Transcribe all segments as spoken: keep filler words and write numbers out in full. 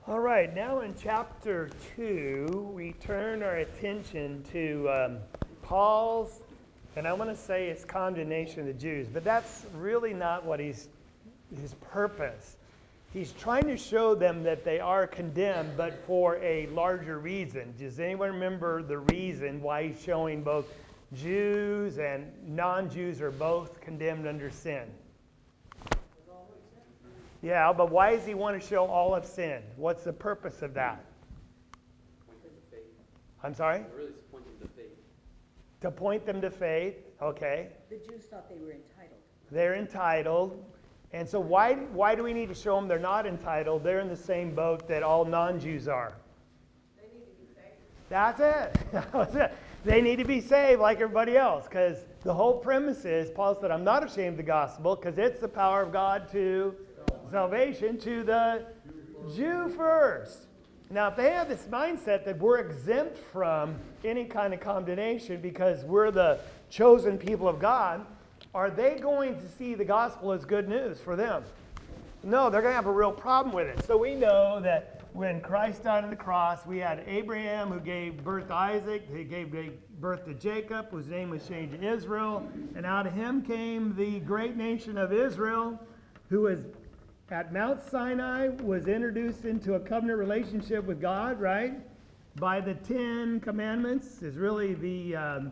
All right, now in chapter two, we turn our attention to um, Paul's, and I want to say it's condemnation of the Jews, but that's really not what he's, his purpose. He's trying to show them that they are condemned, but for a larger reason. Does anyone remember the reason why he's showing both Jews and non-Jews are both condemned under sin? Yeah, but why does he want to show all of sin? What's the purpose of that? I'm sorry? Really, it's pointing to faith. To point them to faith, okay. The Jews thought they were entitled. They're entitled. And so why, why do we need to show them they're not entitled? They're in the same boat that all non-Jews are. They need to be saved. That's it. That's it. They need to be saved like everybody else, because the whole premise is, Paul said, I'm not ashamed of the gospel, because it's the power of God to salvation to the Jew first. Now, if they have this mindset that we're exempt from any kind of condemnation because we're the chosen people of God, are they going to see the gospel as good news for them? No, they're going to have a real problem with it. So we know that when Christ died on the cross, we had Abraham who gave birth to Isaac, he gave birth to Jacob, whose name was changed to Israel, and out of him came the great nation of Israel, who was at Mount Sinai, was introduced into a covenant relationship with God, right? By the Ten Commandments is really the um,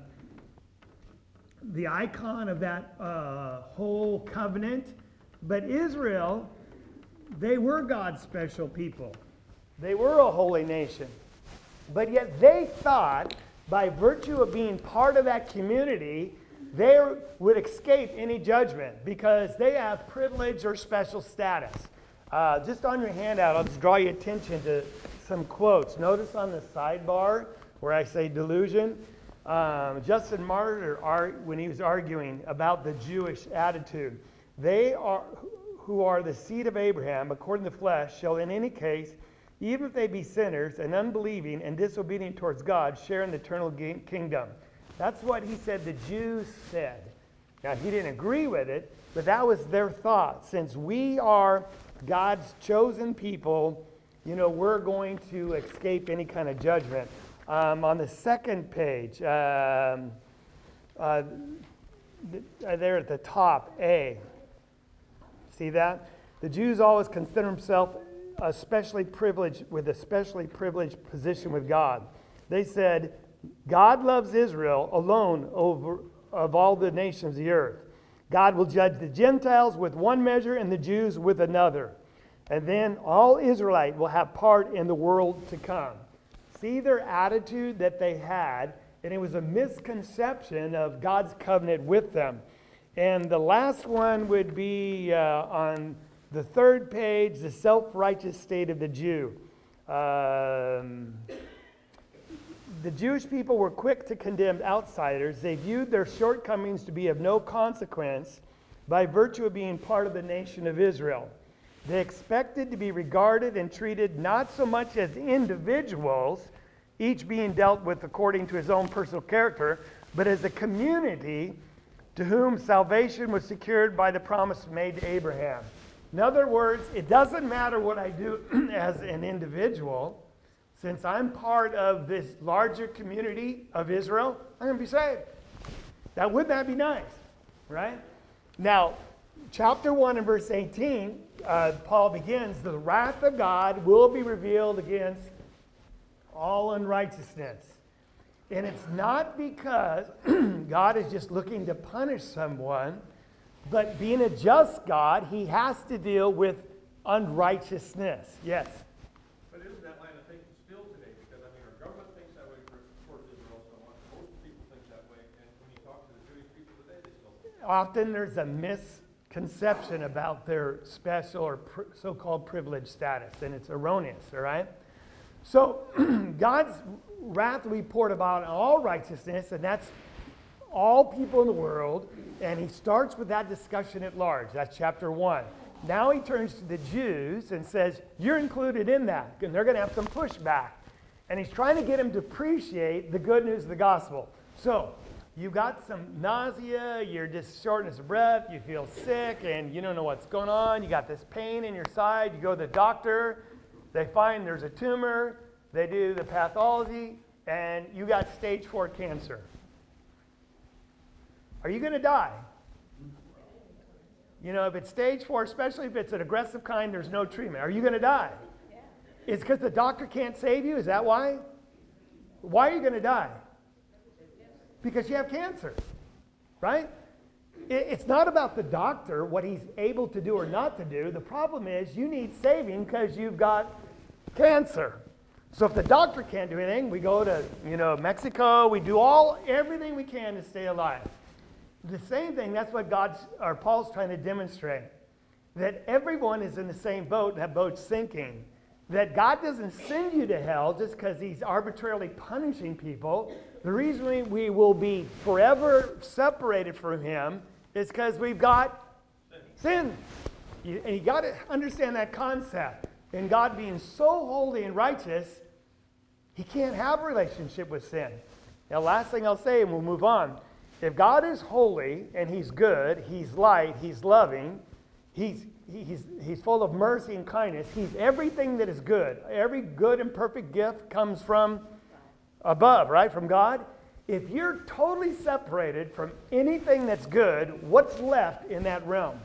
the icon of that uh, whole covenant. But Israel, they were God's special people. They were a holy nation. But yet they thought, by virtue of being part of that community, they would escape any judgment because they have privilege or special status. Uh, just on your handout, I'll just draw your attention to some quotes. Notice on the sidebar where I say delusion. Um, Justin Martyr, when he was arguing about the Jewish attitude, they are who are the seed of Abraham, according to the flesh, shall in any case, even if they be sinners and unbelieving and disobedient towards God, share in the eternal kingdom. That's what he said the Jews said. Now, he didn't agree with it, but that was their thought. Since we are God's chosen people, you know, we're going to escape any kind of judgment. Um, on the second page, um, uh, there at the top, A. See that? The Jews always consider themselves especially privileged, with a specially privileged position with God. They said, God loves Israel alone over of all the nations of the earth. God will judge the Gentiles with one measure and the Jews with another. And then all Israelite will have part in the world to come. See their attitude that they had, and it was a misconception of God's covenant with them. And the last one would be uh, on the third page, the self-righteous state of the Jew. Um... The Jewish people were quick to condemn outsiders. They viewed their shortcomings to be of no consequence by virtue of being part of the nation of Israel. They expected to be regarded and treated not so much as individuals, each being dealt with according to his own personal character, but as a community to whom salvation was secured by the promise made to Abraham. In other words, it doesn't matter what I do as an individual. Since I'm part of this larger community of Israel, I'm going to be saved. Now, wouldn't that be nice? Right? Now, chapter one and verse eighteen, uh, Paul begins, the wrath of God will be revealed against all unrighteousness. And it's not because God is just looking to punish someone, but being a just God, he has to deal with unrighteousness. Yes? Often there's a misconception about their special or pr- so-called privileged status, and it's erroneous, all right? So God's wrath will be poured about on all righteousness, and that's all people in the world, and he starts with that discussion at large. That's chapter one. Now he turns to the Jews and says, you're included in that, and they're going to have some pushback. And he's trying to get them to appreciate the good news of the gospel. So, you got some nausea, you're just shortness of breath, you feel sick, and you don't know what's going on. You got this pain in your side. You go to the doctor. They find there's a tumor, they do the pathology, and you got stage four cancer. Are you going to die? You know, if it's stage four, especially if it's an aggressive kind, there's no treatment. Are you going to die? Yeah. It's because the doctor can't save you? Is that why? Why are you going to die? Because you have cancer, right? It's not about the doctor, what he's able to do or not to do. The problem is you need saving because you've got cancer. So if the doctor can't do anything, we go to, you know, Mexico. We do all everything we can to stay alive. The same thing, that's what God's, or Paul's trying to demonstrate. That everyone is in the same boat, and that boat's sinking. That God doesn't send you to hell just because he's arbitrarily punishing people. The reason we will be forever separated from him is because we've got sin. You, and you got to understand that concept. And God being so holy and righteous, he can't have a relationship with sin. Now, last thing I'll say, and we'll move on. If God is holy and he's good, he's light, he's loving, he's, he's, he's full of mercy and kindness, he's everything that is good. Every good and perfect gift comes from above, right? From God. If you're totally separated from anything that's good, what's left in that realm?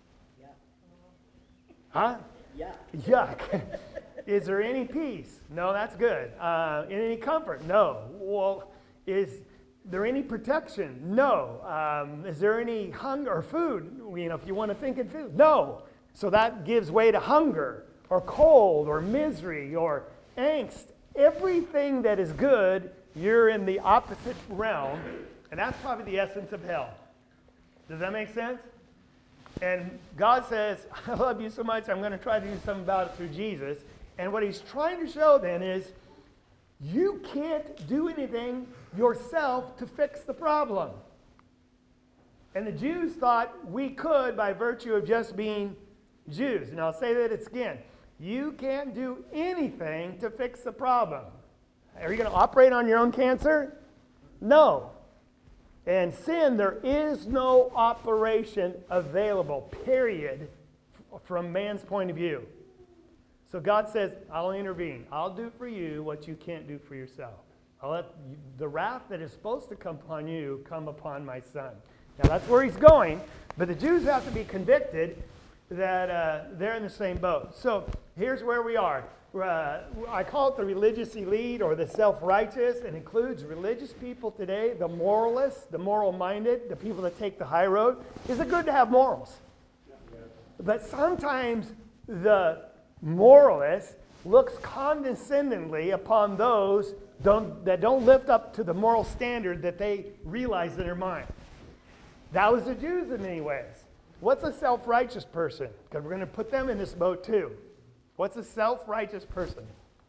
Huh? Yuck. Yuck. Is there any peace? No, that's good. Uh, any comfort? No. Well, is there any protection? No. Um, is there any hunger or food? You know, if you want to think in food, no. So that gives way to hunger or cold or misery or angst. Everything that is good, you're in the opposite realm, and that's probably the essence of hell. Does that make sense? And God says, I love you so much, I'm going to try to do something about it through Jesus. And what he's trying to show then is, you can't do anything yourself to fix the problem. And the Jews thought we could by virtue of just being Jews. And I'll say that it's again. You can't do anything to fix the problem. Are you going to operate on your own cancer? No. And sin, there is no operation available, period, from man's point of view. So God says, I'll intervene. I'll do for you what you can't do for yourself. I'll let you, the wrath that is supposed to come upon you come upon my son. Now that's where he's going, but the Jews have to be convicted that uh, they're in the same boat. So here's where we are. Uh, I call it the religious elite or the self-righteous. It includes religious people today, the moralists, the moral-minded, the people that take the high road. Is it good to have morals? But sometimes the moralist looks condescendingly upon those don't, that don't live up to the moral standard that they realize in their mind. That was the Jews in many ways. What's a self-righteous person? Because we're going to put them in this boat too. What's a self-righteous person?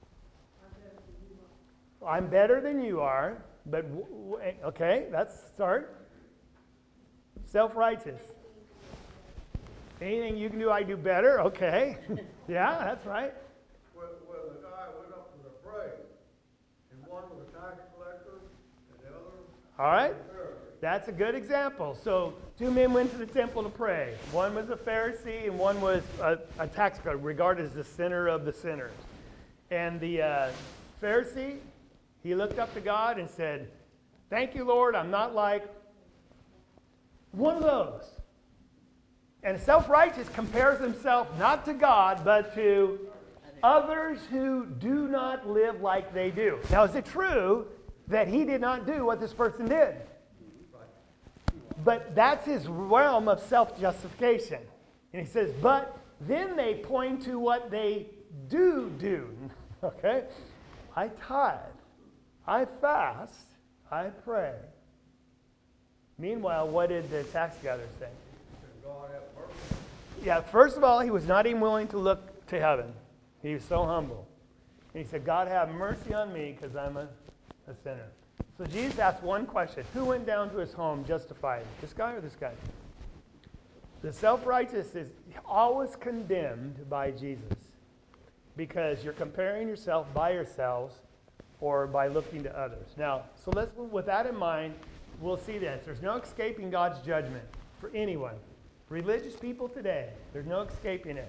I'm better than you are, but, w- w- okay, let's start. Self-righteous. Anything you can do, I do better, okay. Yeah, that's right. Well, well, the guy went up to the parade, and one was a tax collector, and the other... All right. That's a good example. So two men went to the temple to pray. One was a Pharisee and one was a, a tax collector, regarded as the sinner of the sinners. And the uh, Pharisee, he looked up to God and said, thank you, Lord, I'm not like one of those. And self-righteous compares himself not to God, but to others who do not live like they do. Now, is it true that he did not do what this person did? But that's his realm of self-justification. And he says, but then they point to what they do do. Okay? I tithe. I fast. I pray. Meanwhile, what did the tax gatherer say? Yeah, first of all, he was not even willing to look to heaven. He was so humble. And he said, God, have mercy on me because I'm a, a sinner. So Jesus asked one question. Who went down to his home justified? This guy or this guy? The self-righteous is always condemned by Jesus because you're comparing yourself by yourselves or by looking to others. Now, so let's, with that in mind, we'll see this. There's no escaping God's judgment for anyone. Religious people today, there's no escaping it.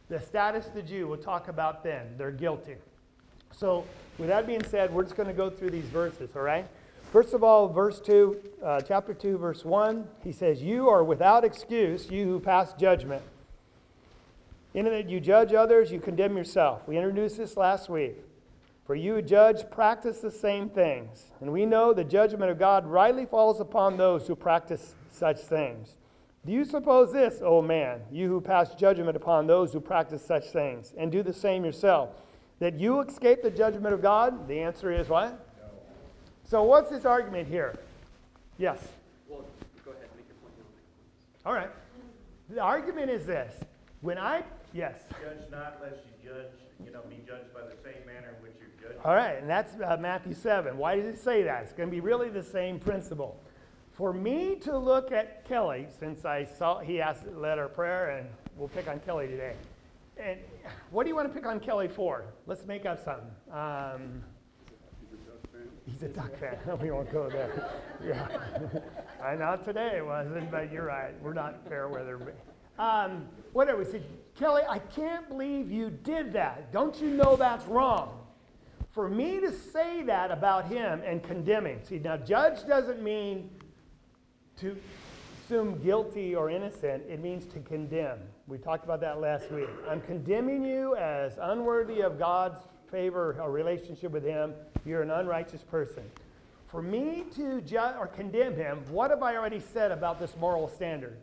The status of the Jew, we'll talk about then. They're guilty. So with that being said, we're just going to go through these verses, all right? First of all, verse two, uh, chapter two, verse one, he says, you are without excuse, you who pass judgment. In that you judge others, you condemn yourself. We introduced this last week. For you who judge, practice the same things. And we know the judgment of God rightly falls upon those who practice such things. Do you suppose this, O man, you who pass judgment upon those who practice such things, and do the same yourself, that you escape the judgment of God? The answer is what? No. So what's his argument here? Yes? Well, go ahead, make your point. All right. The argument is this. When I, yes? Judge not lest you judge, you know, be judged by the same manner in which you're judged. All right, and that's uh, Matthew seven. Why does it say that? It's going to be really the same principle. For me to look at Kelly, since I saw he asked led our prayer, and we'll pick on Kelly today. And what do you want to pick on Kelly for? Let's make up something. Um, he's a Duck fan. We won't go there. Yeah, I know today it wasn't, but you're right. We're not fair weather. Um, whatever. We said, Kelly, I can't believe you did that. Don't you know that's wrong? For me to say that about him and condemn him. See, now judge doesn't mean to assume guilty or innocent. It means to condemn. We talked about that last week. I'm condemning you as unworthy of God's favor or relationship with him. You're an unrighteous person. For me to judge or condemn him, what have I already said about this moral standard?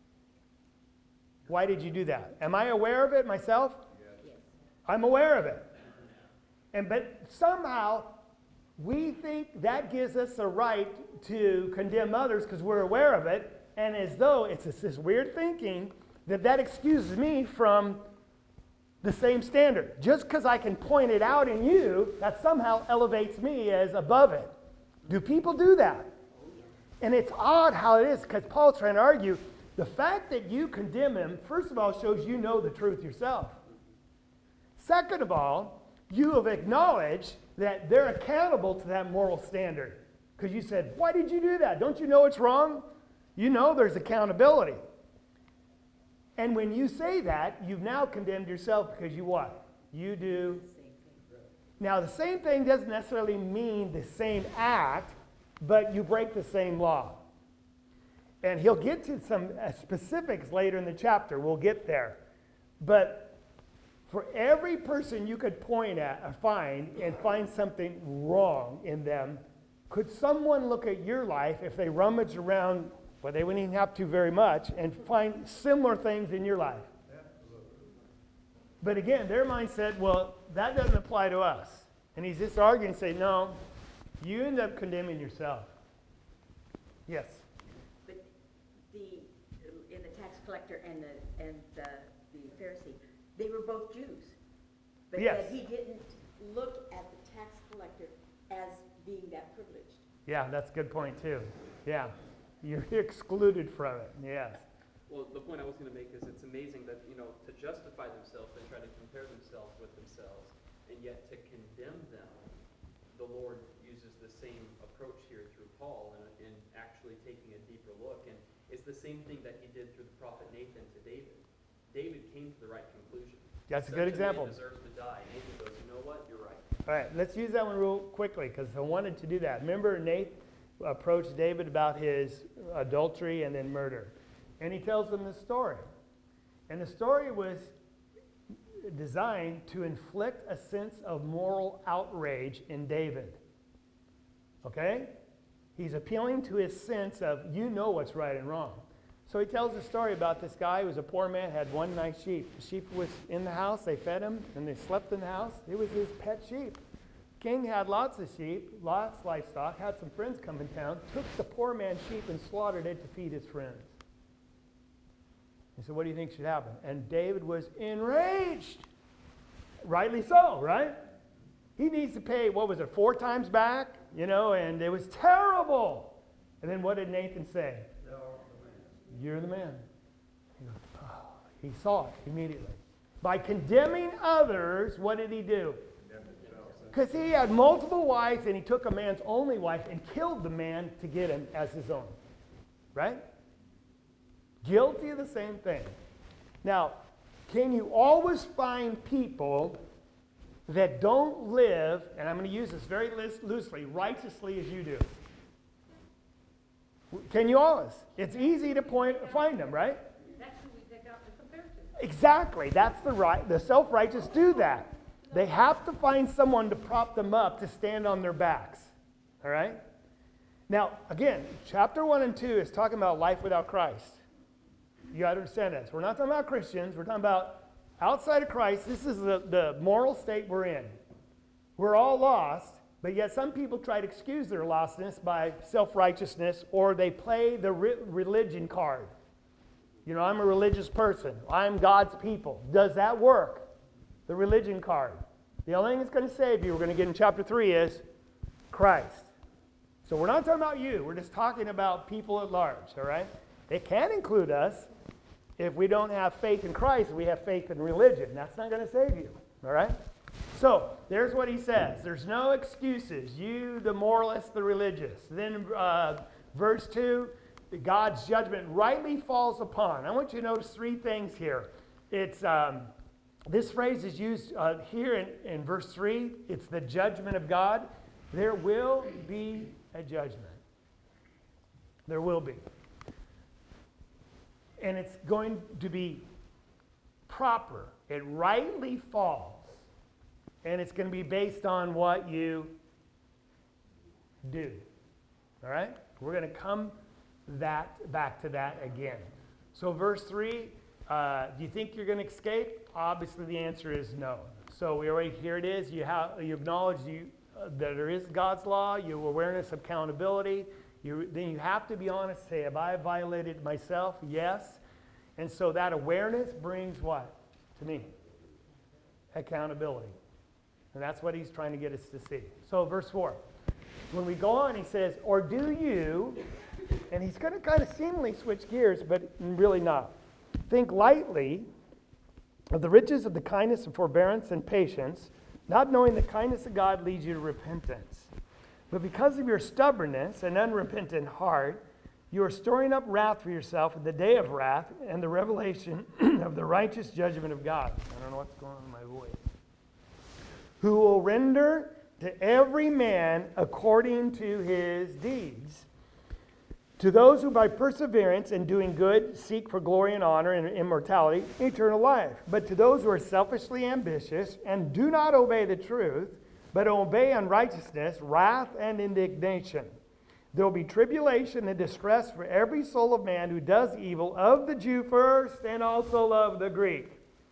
Why did you do that? Am I aware of it myself? Yes. I'm aware of it. And but somehow we think that gives us a right to condemn others because we're aware of it, and as though it's this, this weird thinking that that excuses me from the same standard. Just because I can point it out in you, that somehow elevates me as above it. Do people do that? And it's odd how it is, because Paul's trying to argue the fact that you condemn him, first of all, shows you know the truth yourself. Second of all, you have acknowledged that they're accountable to that moral standard. Because you said, why did you do that? Don't you know it's wrong? You know there's accountability. And when you say that, you've now condemned yourself because you what? You do. Now, the same thing doesn't necessarily mean the same act, but you break the same law. And he'll get to some uh, specifics later in the chapter. We'll get there. But for every person you could point at or find and find something wrong in them, could someone look at your life if they rummage around, well, they wouldn't even have to very much, and find similar things in your life? But again, their mind said, well, that doesn't apply to us. And he's just arguing and saying, no, you end up condemning yourself. Yes? But the, in the tax collector and the, and the, the Pharisee, they were both Jews. But Yes. yet he didn't look at the tax collector as being that privileged. Yeah, that's a good point too. Yeah. You're excluded from it. Yes. Well, the point I was going to make is it's amazing that, you know, to justify themselves, they try to compare themselves with themselves, and yet to condemn them, the Lord uses the same approach here through Paul and, and actually taking a deeper look. And it's the same thing that he did through the prophet Nathan to David. David came to the right conclusion. That's a Such good example. Man deserves to die. Nathan goes, you know what? You're right. All right, let's use that one real quickly because I wanted to do that. Remember, Nathan approached David about his adultery and then murder. And he tells them the story. And the story was designed to inflict a sense of moral outrage in David. Okay? He's appealing to his sense of, you know what's right and wrong. So he tells a story about this guy who was a poor man, had one nice sheep. The sheep was in the house, they fed him, and they slept in the house. It was his pet sheep. King had lots of sheep, lots of livestock, had some friends come in town, took the poor man's sheep and slaughtered it to feed his friends. He said, what do you think should happen? And David was enraged. Rightly so, right? He needs to pay, what was it, four times back? You know, and it was terrible. And then what did Nathan say? You're the man. He goes, oh. He saw it immediately. By condemning others, what did he do? Because he had multiple wives and he took a man's only wife and killed the man to get him as his own. Right? Guilty of the same thing. Now, can you always find people that don't live, and I'm going to use this very loosely, righteously as you do? Can you always? It's easy to point, find them, right? That's who we pick out to compare to. Exactly. That's the right. The self-righteous do that. They have to find someone to prop them up to stand on their backs. All right? Now, again, chapter one and two is talking about life without Christ. You got to understand this. We're not talking about Christians. We're talking about outside of Christ. This is the, the moral state we're in. We're all lost, but yet some people try to excuse their lostness by self-righteousness, or they play the re- religion card. You know, I'm a religious person. I'm God's people. Does that work? The religion card. The only thing that's going to save you, we're going to get in chapter three, is Christ. So we're not talking about you. We're just talking about people at large, all right? It can include us if we don't have faith in Christ, we have faith in religion. That's not going to save you, all right? So there's what he says. There's no excuses. You, the moralist, the religious. Then uh, verse two, God's judgment rightly falls upon. I want you to notice three things here. It's um, this phrase is used uh, here in, in verse three. It's the judgment of God. There will be a judgment. There will be. And it's going to be proper. It rightly falls. And it's going to be based on what you do. All right? We're going to come that back to that again. So verse three, uh, do you think you're going to escape? Obviously the answer is no. So we already, here it is. You have you acknowledge you uh, that there is God's law, your awareness of accountability. You, then you have to be honest, say, have I violated myself? Yes. And so that awareness brings what to me? Accountability. And that's what he's trying to get us to see. So verse four. When we go on, he says, or do you, and he's going to kind of seemingly switch gears, but really not. Think lightly of the riches of the kindness and forbearance and patience, not knowing the kindness of God leads you to repentance. But because of your stubbornness and unrepentant heart, you are storing up wrath for yourself in the day of wrath and the revelation of the righteous judgment of God. I don't know what's going on in my voice. Who will render to every man according to his deeds. To those who by perseverance in doing good seek for glory and honor and immortality, eternal life. But to those who are selfishly ambitious and do not obey the truth, but obey unrighteousness, wrath and indignation. There will be tribulation and distress for every soul of man who does evil, of the Jew first and also of the Greek.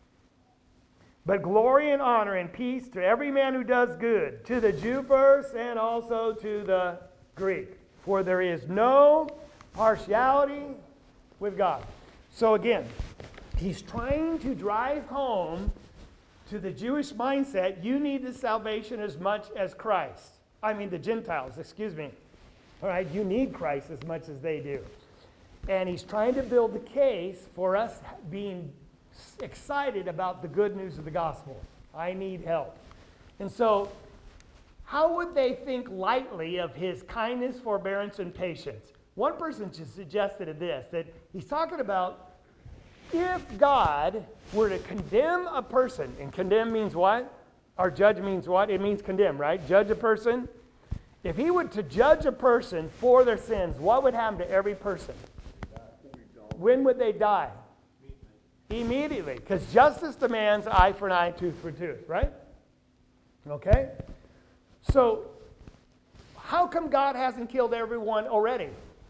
But glory and honor and peace to every man who does good, to the Jew first and also to the Greek. For there is no partiality with God. So again, he's trying to drive home to the Jewish mindset, you need the salvation as much as Christ. I mean the Gentiles, excuse me. All right, you need Christ as much as they do. And he's trying to build the case for us being excited about the good news of the gospel. I need help. And so, how would they think lightly of his kindness, forbearance, and patience? One person just suggested this, that he's talking about if God were to condemn a person, and condemn means what? Or judge means what? It means condemn, right? Judge a person. If he were to judge a person for their sins, what would happen to every person? When would they die? Immediately. Because justice demands eye for an eye, tooth for tooth, right? Okay? So, how come God hasn't killed everyone already?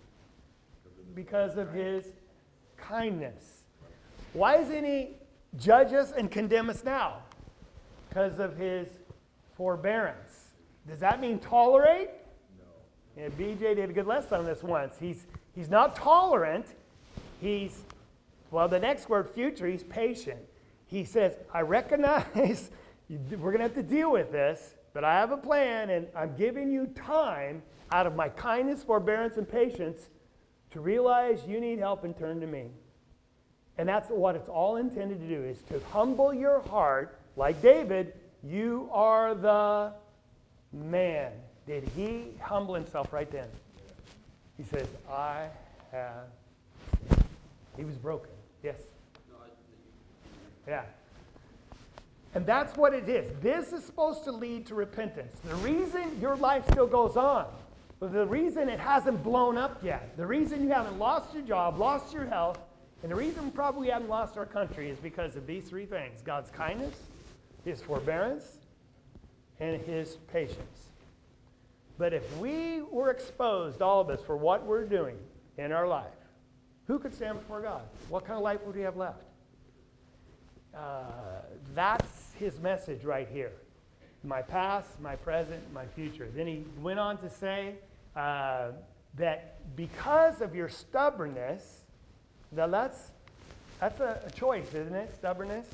Because of his kindness. Why doesn't he judge us and condemn us now? Because of his forbearance. Does that mean tolerate? No. Yeah, B J did a good lesson on this once. He's, he's not tolerant. He's, well, the next word, future, he's patient. He says, I recognize we're going to have to deal with this, but I have a plan, and I'm giving you time out of my kindness, forbearance, and patience to realize you need help and turn to me. And that's what it's all intended to do, is to humble your heart, like David. You are the man. Did he humble himself right then? He says, I have sinned. He was broken. Yes? No, I, Yeah. And that's what it is. This is supposed to lead to repentance. The reason your life still goes on, but the reason it hasn't blown up yet, the reason you haven't lost your job, lost your health, and the reason probably we haven't lost our country is because of these three things: God's kindness, His forbearance, and His patience. But if we were exposed, all of us, for what we're doing in our life, who could stand before God? What kind of life would we have left? Uh, that's his message right here. My past, my present, my future. Then he went on to say uh, that because of your stubbornness, now that's, that's a, a choice, isn't it? Stubbornness.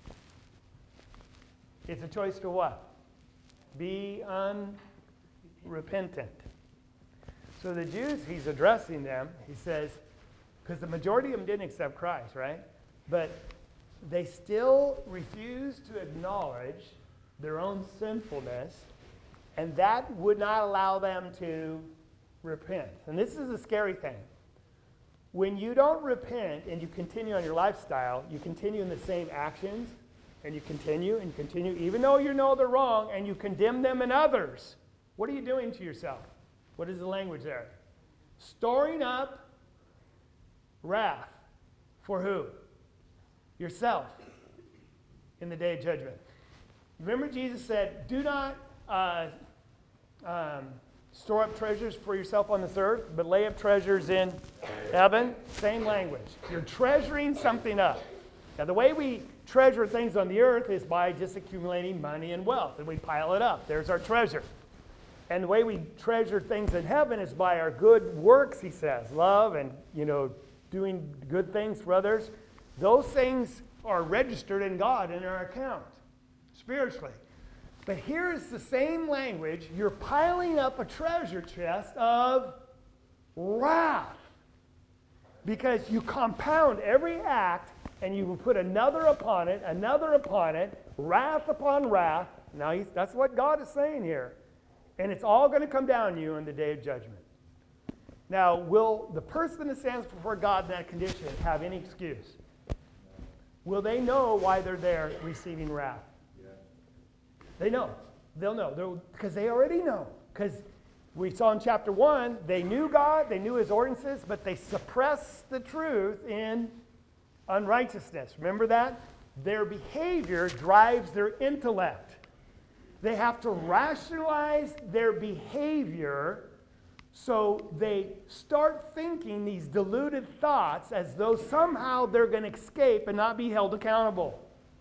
It's a choice to what? Be unrepentant. So the Jews, he's addressing them. He says, because the majority of them didn't accept Christ, right? But they still refused to acknowledge their own sinfulness, and that would not allow them to repent. And this is a scary thing. When you don't repent and you continue on your lifestyle, you continue in the same actions, and you continue and continue, even though you know they're wrong, and you condemn them in others. What are you doing to yourself? What is the language there? Storing up wrath. For who? Yourself. In the day of judgment. Remember Jesus said, do not uh, um, store up treasures for yourself on this earth, but lay up treasures in heaven. Same language. You're treasuring something up. Now, the way we treasure things on the earth is by just accumulating money and wealth, and we pile it up. There's our treasure. And the way we treasure things in heaven is by our good works, he says. Love and, you know, doing good things for others. Those things are registered in God in our account, spiritually. But here is the same language. You're piling up a treasure chest of wrath. Because you compound every act and you will put another upon it, another upon it, wrath upon wrath. Now, he's, that's what God is saying here. And it's all going to come down to you on the day of judgment. Now, will the person that stands before God in that condition have any excuse? Will they know why they're there receiving wrath? Yeah. They know. They'll know. Because they already know. Because we saw in chapter one, they knew God, they knew His ordinances, but they suppressed the truth in unrighteousness. Remember that? Their behavior drives their intellect. They have to rationalize their behavior, so they start thinking these deluded thoughts as though somehow they're going to escape and not be held accountable.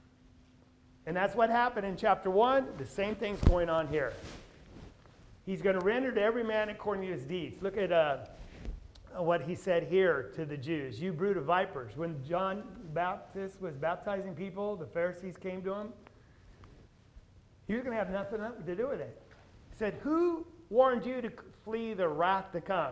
And that's what happened in chapter one. The same thing's going on here. He's going to render to every man according to his deeds. Look at uh, what he said here to the Jews. You brood of vipers. When John Baptist was baptizing people, the Pharisees came to him. He was going to have nothing to do with it. He said, who warned you to flee the wrath to come?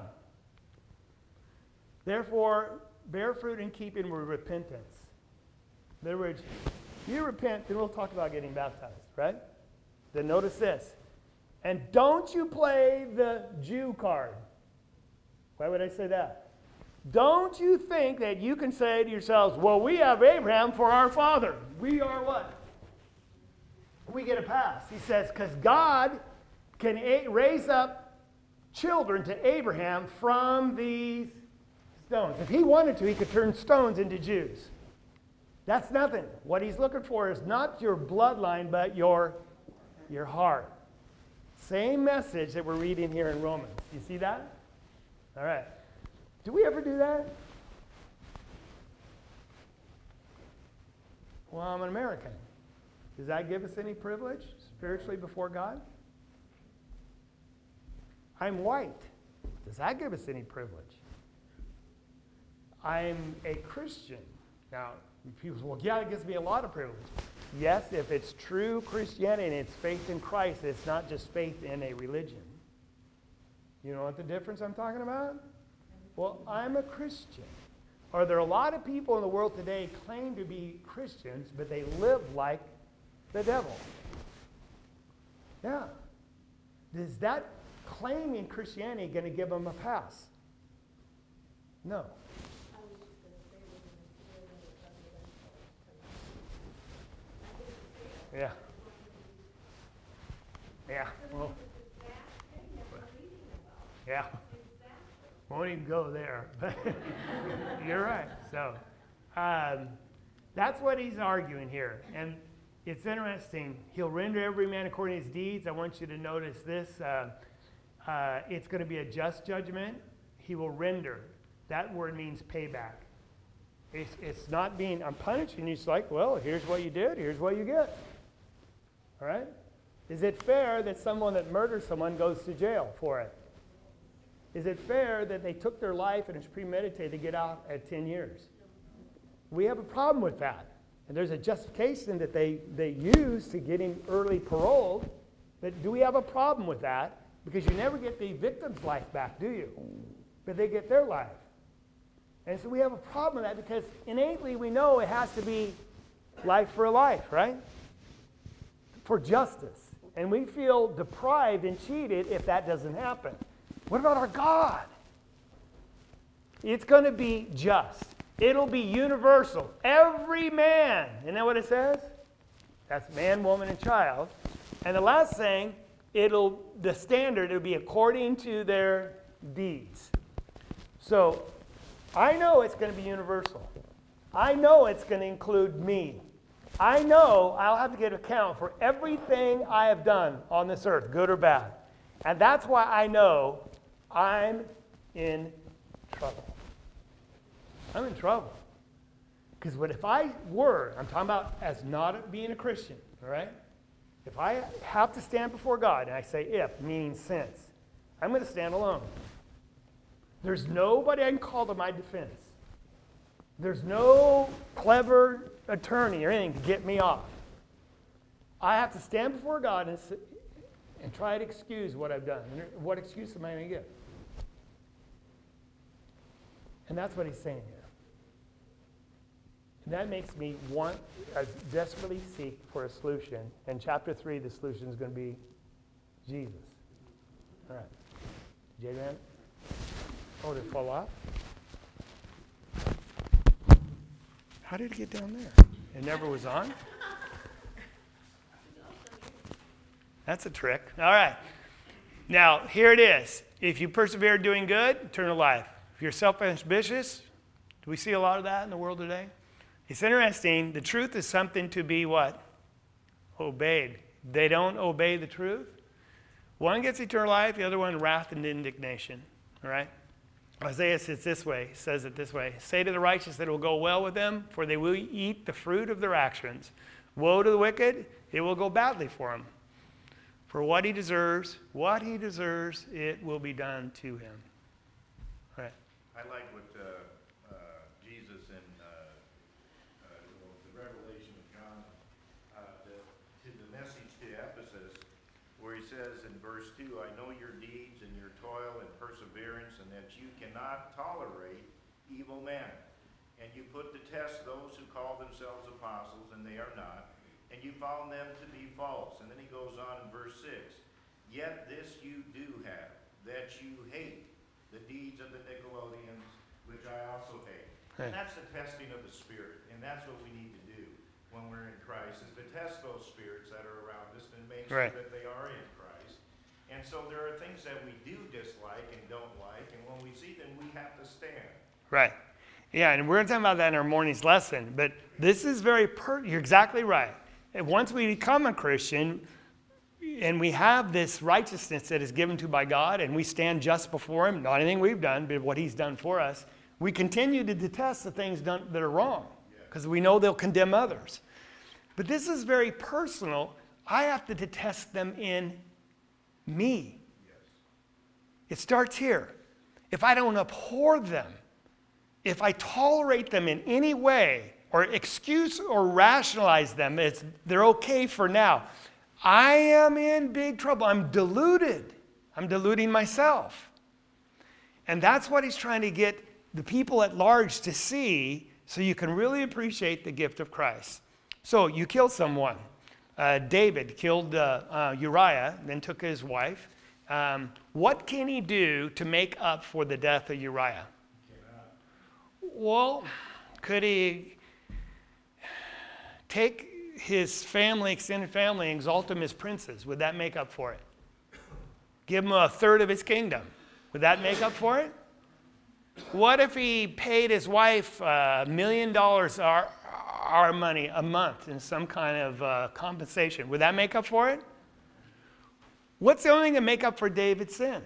Therefore, bear fruit in keeping with repentance. In other words, you repent, then we'll talk about getting baptized, right? Then notice this. And don't you play the Jew card. Why would I say that? Don't you think that you can say to yourselves, well, we have Abraham for our father. We are what? We get a pass. He says, because God can a- raise up children to Abraham from these stones. If he wanted to, he could turn stones into Jews. That's nothing. What he's looking for is not your bloodline, but your, your heart. Same message that we're reading here in Romans. You see that? All right. Do we ever do that? Well, I'm an American. Does that give us any privilege spiritually before God? I'm white. Does that give us any privilege? I'm a Christian. Now, people say, well, yeah, it gives me a lot of privilege. Yes, if it's true Christianity and it's faith in Christ, it's not just faith in a religion. You know what the difference I'm talking about? Well, I'm a Christian. Are there a lot of people in the world today claim to be Christians, but they live like the devil? Yeah. Is that claiming Christianity going to give them a pass? No. Yeah. Yeah. Well, yeah. Won't even go there. You're right. So um, that's what he's arguing here. And it's interesting. He'll render every man according to his deeds. I want you to notice this. Uh, uh, it's going to be a just judgment. He will render. That word means payback. It's, it's not being, I'm punishing you. It's like, well, here's what you did. Here's what you get. All right? Is it fair that someone that murders someone goes to jail for it? Is it fair that they took their life and it's premeditated to get out at ten years? We have a problem with that. And there's a justification that they, they use to get him early paroled. But do we have a problem with that? Because you never get the victim's life back, do you? But they get their life. And so we have a problem with that because innately we know it has to be life for a life, right? For justice. And we feel deprived and cheated if that doesn't happen. What about our God? It's going to be just. It'll be universal. Every man. Isn't that what it says? That's man, woman, and child. And the last thing, it'll the standard, it'll be according to their deeds. So, I know it's going to be universal. I know it's going to include me. I know I'll have to give account for everything I have done on this earth, good or bad. And that's why I know I'm in trouble. I'm in trouble. Because what if I were, I'm talking about as not being a Christian, all right? If I have to stand before God, and I say if, meaning since, I'm going to stand alone. There's nobody I can call to my defense. There's no clever attorney or anything to get me off. I have to stand before God and, and try to excuse what I've done. And what excuse am I going to give? And that's what he's saying here. And that makes me want, I desperately seek for a solution. In chapter three, the solution is going to be Jesus. All right. J-Man? Oh, did it fall off? How did it get down there? It never was on? That's a trick. All right. Now, here it is. If you persevere doing good, eternal life. If you're self-ambitious, do we see a lot of that in the world today? It's interesting. The truth is something to be what? Obeyed. They don't obey the truth. One gets eternal life, the other one wrath and indignation. All right? Isaiah says this way, says it this way. Say to the righteous that it will go well with them, for they will eat the fruit of their actions. Woe to the wicked, it will go badly for him. For what he deserves, what he deserves, it will be done to him. All right. I like what uh, uh, Jesus in uh, uh, the Revelation of John, uh, the, to the message to Ephesus, where he says in verse two, I know your deeds and your toil and perseverance, and that you cannot tolerate evil men. And you put to test those who call themselves apostles, and they are not. And you found them to be false. And then he goes on in verse six, yet this you do have, that you hate the deeds of the Nicolaitans, which I also hate. Right. And that's the testing of the Spirit. And that's what we need to do when we're in Christ, is to test those spirits that are around us and make sure Right. that they are in Christ. And so there are things that we do dislike and don't like, and when we see them, we have to stand. Right. Yeah, and we're going to talk about that in our morning's lesson. But this is very, per- you're exactly right. And once we become a Christian, and we have this righteousness that is given to by God, and we stand just before him, not anything we've done, but what he's done for us, we continue to detest the things done that are wrong, because we know they'll condemn others. But this is very personal. I have to detest them in me. It starts here. If I don't abhor them, if I tolerate them in any way, or excuse or rationalize them, it's, they're okay for now, I am in big trouble. I'm deluded. I'm deluding myself. And that's what he's trying to get the people at large to see, so you can really appreciate the gift of Christ. So you kill someone. Uh, David killed uh, uh, Uriah, then took his wife. Um, what can he do to make up for the death of Uriah? Well, could he take his family, extended family, and exalt him as princes? Would that make up for it? Give him a third of his kingdom. Would that make up for it? What if he paid his wife a million dollars our, our money a month in some kind of uh, compensation? Would that make up for it? What's the only thing to make up for David's sin?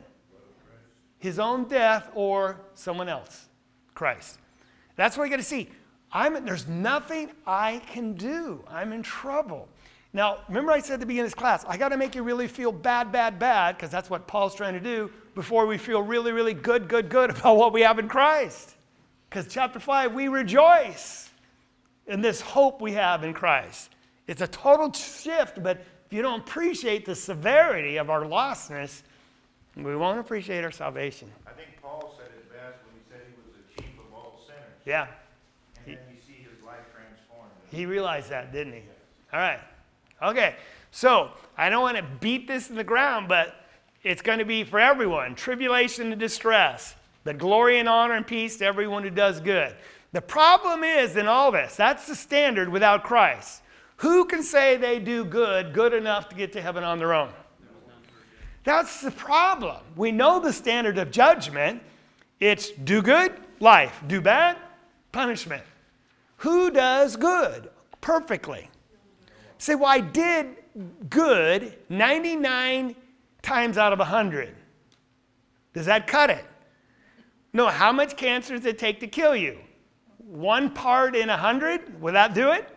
His own death or someone else, Christ. That's what you got to see. I'm, there's nothing I can do. I'm in trouble. Now, remember I said at the beginning of this class, I got to make you really feel bad, bad, bad, because that's what Paul's trying to do before we feel really, really good, good, good about what we have in Christ. Because chapter five, we rejoice in this hope we have in Christ. It's a total shift, but if you don't appreciate the severity of our lostness, we won't appreciate our salvation. I think Paul said it best when he said he was the chief of all sinners. Yeah. And then you see his life transformed. He realized that, didn't he? All right. Okay. So I don't want to beat this in the ground, but it's going to be for everyone. Tribulation and distress, but glory and honor and peace to everyone who does good. The problem is in all this, that's the standard without Christ. Who can say they do good, good enough to get to heaven on their own? That's the problem. We know the standard of judgment. It's do good, life. Do bad, punishment. Who does good perfectly? Say, well, I did good ninety-nine times out of one hundred. Does that cut it? No, how much cancer does it take to kill you? One part in one hundred? Will that do it?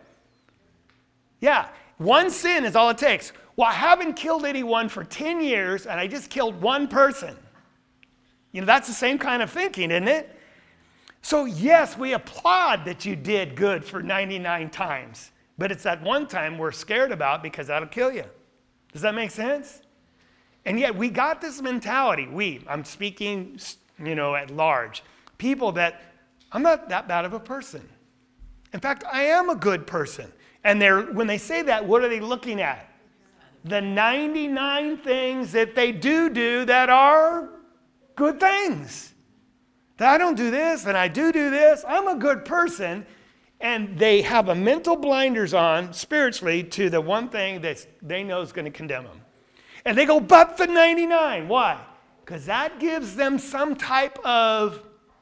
Yeah. One sin is all it takes. Well, I haven't killed anyone for ten years, and I just killed one person. You know, that's the same kind of thinking, isn't it? So, yes, we applaud that you did good for ninety-nine times. But it's that one time we're scared about because that'll kill you. Does that make sense? And yet we got this mentality. We, I'm speaking, you know, at large. People that, I'm not that bad of a person. In fact, I am a good person. And they're, when they say that, what are they looking at? The ninety-nine things that they do do that are good things. That I don't do this and I do do this. I'm a good person. And they have a mental blinders on spiritually to the one thing that they know is going to condemn them. And they go, but the ninety-nine. Why? Because that gives them some type of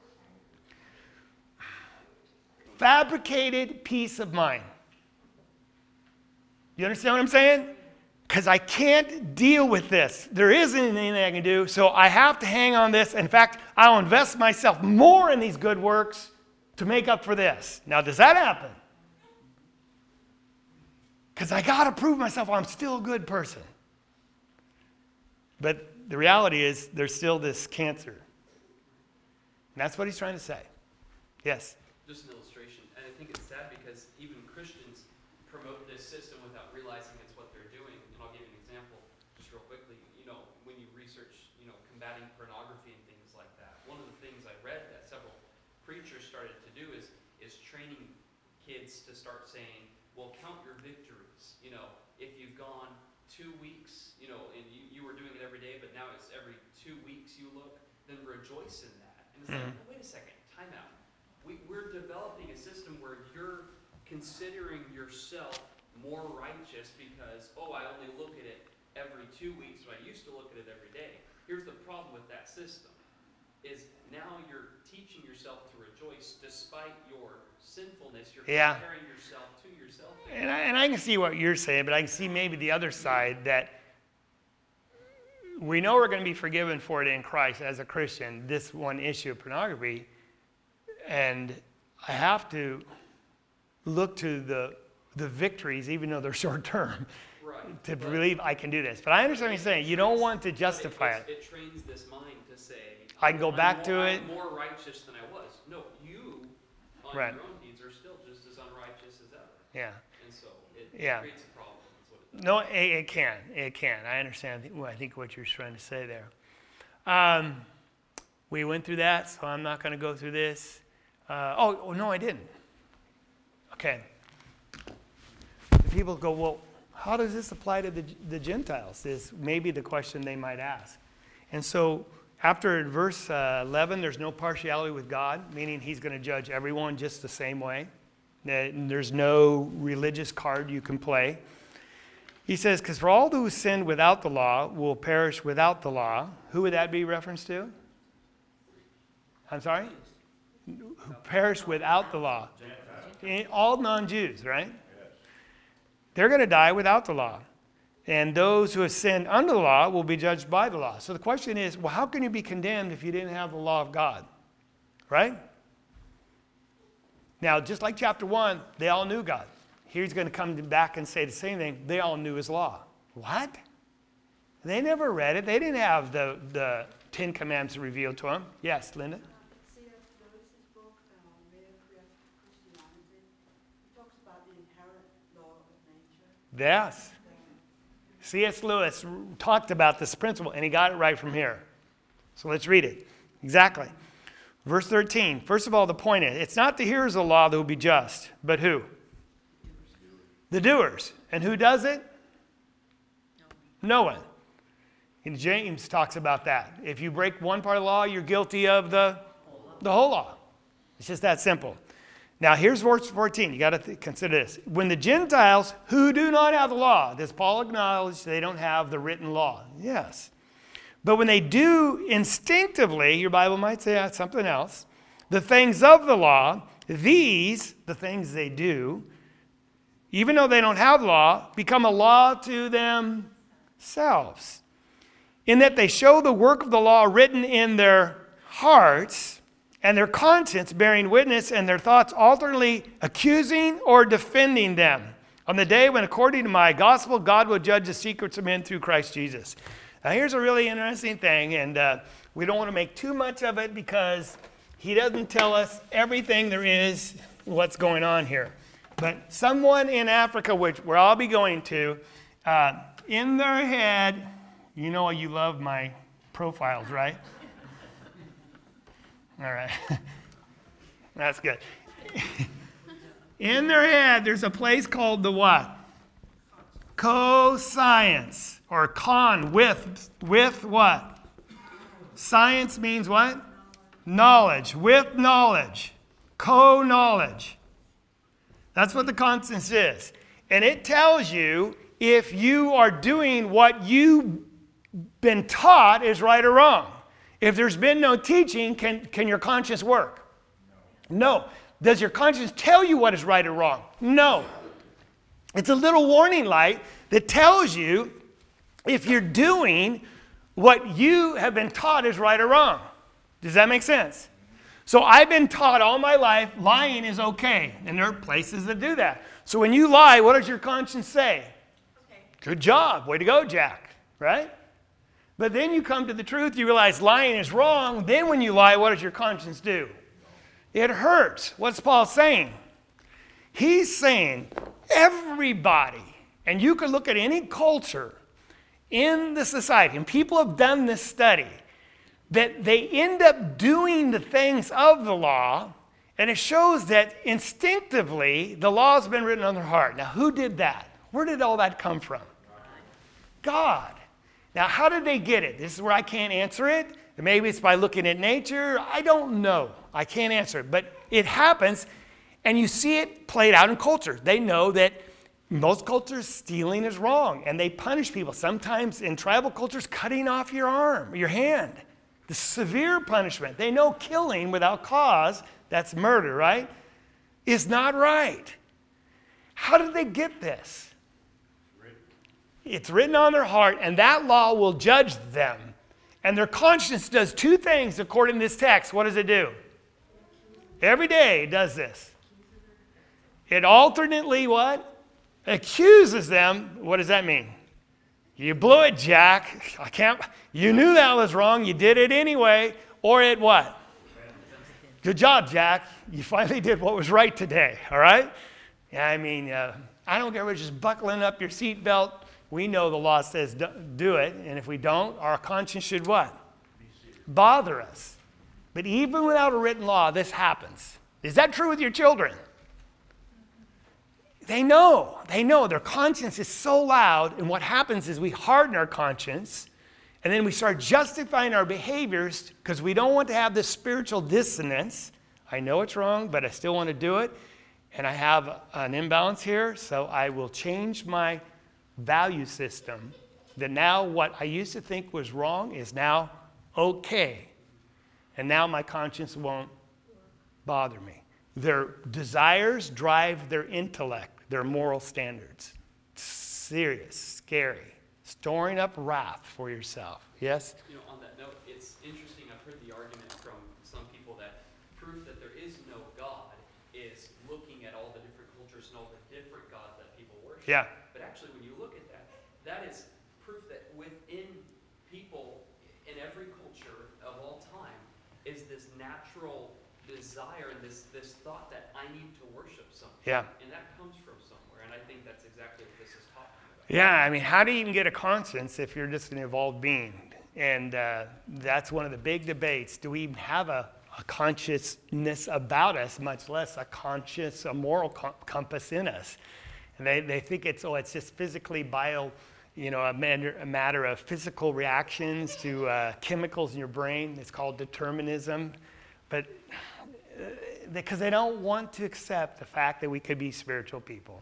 fabricated peace of mind. You understand what I'm saying? Because I can't deal with this. There isn't anything I can do, so I have to hang on this. In fact, I'll invest myself more in these good works to make up for this. Now, does that happen? Because I got to prove myself I'm still a good person. But the reality is there's still this cancer. And that's what he's trying to say. Yes? Just an illustration. And I think it's sad because even Christians promote this system without realizing it's what they're doing. And I'll give you an example just real quickly. You know, when you research, you know, combating pornography and things like that, one of the things I read that several preachers started to do is, is training kids to start saying, well, count your victories. You know, if you've gone two weeks, you know, and you, you were doing it every day, but now it's every two weeks you look, then rejoice in that. And it's mm-hmm. like, wait a second, time out. We, we're developing a system where you're considering yourself more righteous because, oh, I only look at it every two weeks, but I used to look at it every day. Here's the problem with that system, is now you're teaching yourself to rejoice despite your sinfulness. You're yeah. comparing yourself to yourself. And I, and I can see what you're saying, but I can see maybe the other side that we know we're going to be forgiven for it in Christ as a Christian, this one issue of pornography, and I have to look to the the victories, even though they're short term, right. to but, believe I can do this. But I understand what you're saying. You don't want to justify it. It, it trains this mind to say, I can go I'm back more, to it. I'm more righteous than I was. No, you, on right. your own deeds, are still just as unrighteous as ever. Yeah. And so it, yeah. it creates a problem. That's what it does. No, it, it can. It can. I understand. I think what you're trying to say there. Um, we went through that, so I'm not going to go through this. Uh, oh, oh, no, I didn't. Okay. People go, well, how does this apply to the, the Gentiles? Is maybe the question they might ask. And so after verse uh, eleven, there's no partiality with God, meaning he's going to judge everyone just the same way. There's no religious card you can play. He says, because for all who sinned without the law will perish without the law. Who would that be reference to? I'm sorry? Who perish without the law. All non-Jews, right? They're going to die without the law. And those who have sinned under the law will be judged by the law. So the question is, well, how can you be condemned if you didn't have the law of God? Right? Now, just like chapter one, they all knew God. Here he's going to come back and say the same thing. They all knew his law. What? They never read it. They didn't have the, the Ten Commandments revealed to them. Yes, Linda? C S Lewis's book, um, Real Christianity, he talks about the inherent law of nature. Yes. C S Lewis talked about this principle, and he got it right from here. So let's read it. Exactly. Verse thirteen. First of all, the point is, it's not the hearers of the law that will be just, but who? The doers. And who does it? No one. And James talks about that. If you break one part of the law, you're guilty of the, the whole law. It's just that simple. Now, here's verse fourteen. You got to th- consider this. When the Gentiles who do not have the law, does Paul acknowledge they don't have the written law? Yes. But when they do instinctively, your Bible might say that's something else, the things of the law, these, the things they do, even though they don't have law, become a law to themselves. In that they show the work of the law written in their hearts, and their conscience bearing witness, and their thoughts alternately accusing or defending them on the day when, according to my gospel, God will judge the secrets of men through Christ Jesus. Now, here's a really interesting thing, and uh, we don't want to make too much of it because he doesn't tell us everything there is, what's going on here. But someone in Africa, which where I'll be going to, uh, in their head, you know you love my profiles, right? All right. That's good. In their head, there's a place called the what? Co-science, or con, with, with what? Science means what? Knowledge, with knowledge, co-knowledge. That's what the conscience is. And it tells you if you are doing what you've been taught is right or wrong. If there's been no teaching, can, can your conscience work? No. No. Does your conscience tell you what is right or wrong? No. It's a little warning light that tells you if you're doing what you have been taught is right or wrong. Does that make sense? So I've been taught all my life lying is okay, and there are places that do that. So when you lie, what does your conscience say? Okay. Good job. Way to go, Jack. Right? But then you come to the truth, you realize lying is wrong. Then when you lie, what does your conscience do? It hurts. What's Paul saying? He's saying everybody, and you can look at any culture in the society, and people have done this study, that they end up doing the things of the law, and it shows that instinctively the law has been written on their heart. Now, who did that? Where did all that come from? God. Now, how did they get it? This is where I can't answer it. Maybe it's by looking at nature. I don't know. I can't answer it. But it happens, and you see it played out in culture. They know that most cultures, stealing is wrong, and they punish people. Sometimes in tribal cultures, cutting off your arm, your hand. The severe punishment. They know killing without cause, that's murder, right, is not right. How did they get this? It's written on their heart, and that law will judge them. And their conscience does two things according to this text. What does it do? Every day it does this. It alternately what? Accuses them. What does that mean? You blew it, Jack. I can't. You knew that was wrong. You did it anyway. Or it what? Good job, Jack. You finally did what was right today. All right? Yeah, I mean, uh, I don't care if it's just buckling up your seatbelt. We know the law says do it, and if we don't, our conscience should what? Bother us. But even without a written law, this happens. Is that true with your children? They know. They know. Their conscience is so loud, and what happens is we harden our conscience, and then we start justifying our behaviors because we don't want to have this spiritual dissonance. I know it's wrong, but I still want to do it. And I have an imbalance here, so I will change my value system. That now what I used to think was wrong is now okay. And now my conscience won't bother me. Their desires drive their intellect, their moral standards. Serious, scary. Storing up wrath for yourself. Yes? You know, on that note, it's interesting. I've heard the argument from some people that proof that there is no God is looking at all the different cultures and all the different gods that people worship. Yeah. But actually, when you look at that, that is proof that within people in every culture of all time is this natural desire and this, this thought that I need to worship something. Yeah. And that comes from somewhere. And I think that's exactly what this is talking about. Yeah, I mean, how do you even get a conscience if you're just an evolved being? And uh, that's one of the big debates. Do we even have a, a consciousness about us, much less a conscious, a moral com- compass in us? And they, they think it's, oh, it's just physically bio, you know, a matter, a matter of physical reactions to uh, chemicals in your brain. It's called determinism. But uh, because they don't want to accept the fact that we could be spiritual people.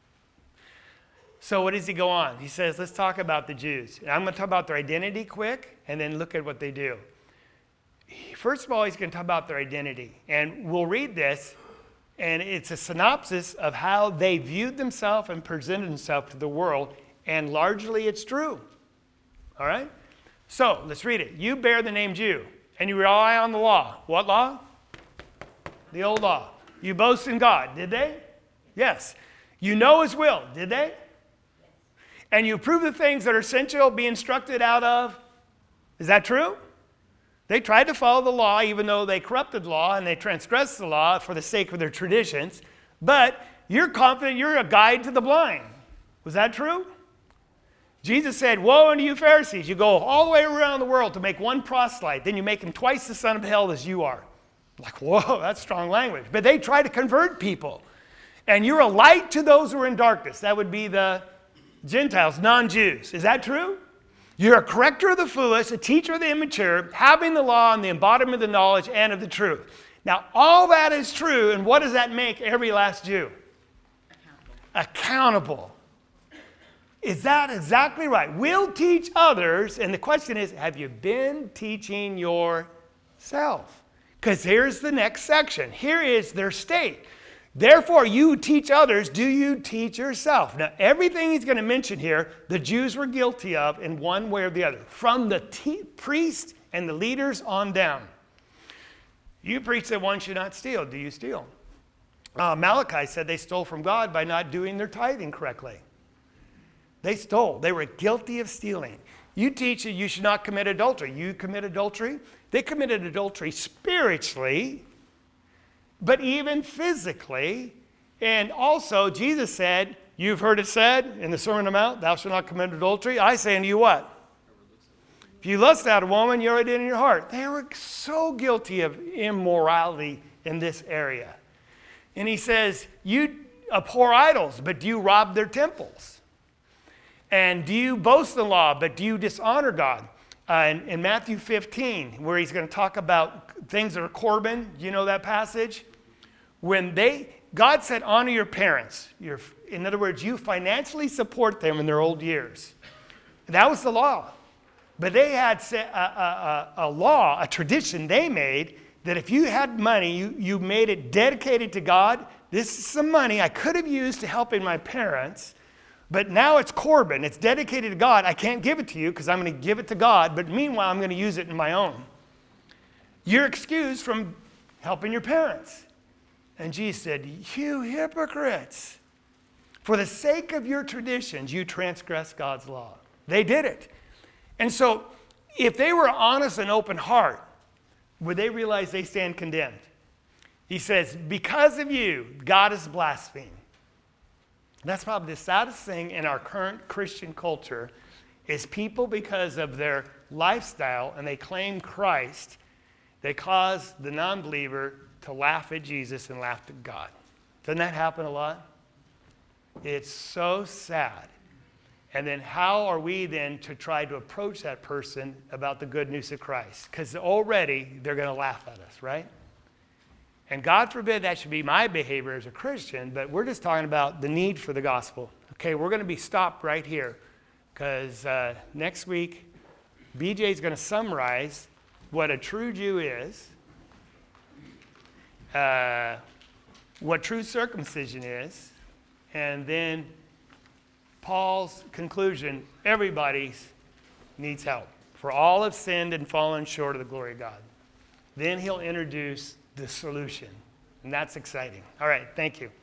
So what does he go on? He says, let's talk about the Jews. And I'm going to talk about their identity quick, and then look at what they do. First of all, he's going to talk about their identity. And we'll read this, and it's a synopsis of how they viewed themselves and presented themselves to the world, and largely it's true. All right? So let's read it. You bear the name Jew, and you rely on the law. What law? The old law. You boast in God. Did they? Yes. You know his will. Did they? And you approve the things that are essential, be instructed out of. Is that true? They tried to follow the law, even though they corrupted law and they transgressed the law for the sake of their traditions. But you're confident you're a guide to the blind. Was that true? Jesus said, woe unto you Pharisees. You go all the way around the world to make one proselyte. Then you make him twice the son of hell as you are. Like, whoa, that's strong language. But they try to convert people. And you're a light to those who are in darkness. That would be the Gentiles, non-Jews. Is that true? You're a corrector of the foolish, a teacher of the immature, having the law and the embodiment of the knowledge and of the truth. Now, all that is true, and what does that make every last Jew? Accountable. Accountable. Is that exactly right? We'll teach others, and the question is, have you been teaching yourself? Because here's the next section. Here is their state. Therefore, you teach others, do you teach yourself? Now, everything he's going to mention here, the Jews were guilty of in one way or the other, from the te- priests and the leaders on down. You preach that one should not steal. Do you steal? Uh, Malachi said they stole from God by not doing their tithing correctly. They stole. They were guilty of stealing. You teach that you should not commit adultery. You commit adultery. They committed adultery spiritually, but even physically. And also, Jesus said, you've heard it said in the Sermon on the Mount, thou shalt not commit adultery. I say unto you what? If you lust out a woman, you already did in your heart. They were so guilty of immorality in this area. And he says, you abhor idols, but do you rob their temples? And do you boast in the law, but do you dishonor God? Uh, in, in Matthew fifteen, where he's going to talk about things that are Corban, you know that passage? When they, God said, honor your parents. Your, in other words, you financially support them in their old years. That was the law. But they had a, a, a, a law, a tradition they made, that if you had money, you, you made it dedicated to God. This is some money I could have used to helping my parents, but now it's Corban. It's dedicated to God. I can't give it to you because I'm going to give it to God, but meanwhile, I'm going to use it in my own. You're excused from helping your parents. And Jesus said, you hypocrites, for the sake of your traditions, you transgress God's law. They did it. And so if they were honest and open heart, would they realize they stand condemned? He says, because of you, God is blasphemed. That's probably the saddest thing in our current Christian culture is people, because of their lifestyle and they claim Christ, they cause the non-believer to laugh at Jesus and laugh at God. Doesn't that happen a lot? It's so sad. And then how are we then to try to approach that person about the good news of Christ? Because already they're going to laugh at us, right? And God forbid that should be my behavior as a Christian, but we're just talking about the need for the gospel. Okay, we're going to be stopped right here because uh, next week, B J is going to summarize what a true Jew is, uh, what true circumcision is, and then Paul's conclusion, everybody needs help. For all have sinned and fallen short of the glory of God. Then he'll introduce the solution. And that's exciting. All right, thank you.